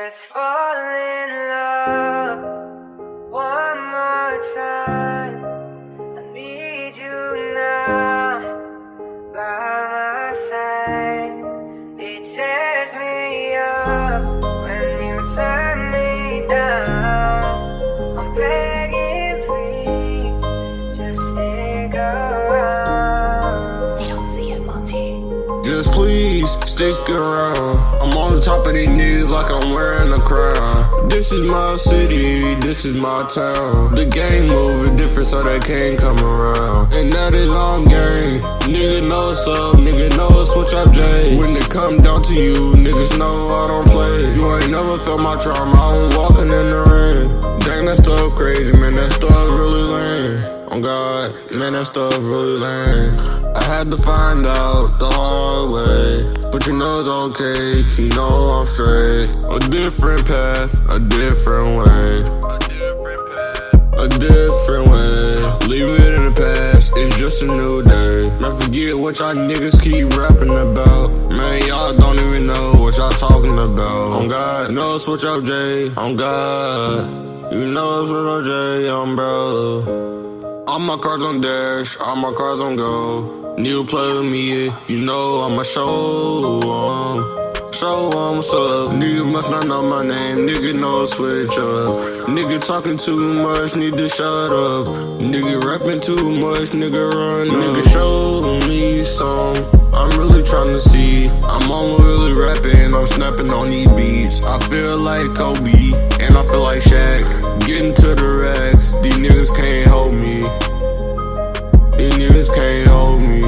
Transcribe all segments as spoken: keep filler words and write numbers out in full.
Let's fall in love one more time. I need you now by my side. It tears me up when you turn me down. I'm begging, please, just stick around. They don't see it, Monty. Just please stick around. I'm on the top of these niggas like I'm wearing a crown. This is my city, this is my town. The gang moving different so they can't come around. And that is on game. Nigga know what's up, nigga know what's switch up J. When it come down to you, niggas know I don't play. You ain't never felt my trauma, I'm walking in the rain. Dang, that stuff crazy, man, that stuff really lame. Oh God, man, that stuff really lame. I had to find out the hard way, but you know it's okay, you know I'm straight. A different path, a different way. A different path, a different way. Leave it in the past, it's just a new day. Man, forget what y'all niggas keep rapping about. Man, y'all don't even know what y'all talking about. On God, you know it's switch up J. On God, you know it's switch up J, um, bro. All my cards on dash, all my cards on go. New play with me, you know I'ma show 'em. Show 'em what's up. Nigga must not know my name, nigga know switch up. Nigga talking too much, need to shut up. Nigga rapping too much, nigga run up. Nigga show me some, I'm really trying to see. I'm on really rapping, I'm snapping on these beats. I feel like Kobe, and I feel like Shaq. Getting to the racks, these niggas can't hold me. These niggas can't hold me.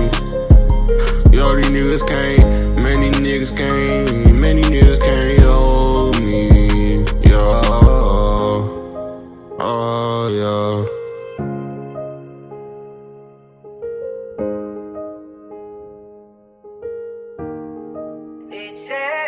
Yo, these niggas can't, many niggas can't, many niggas can't hold me. Yo, oh, yeah. It tears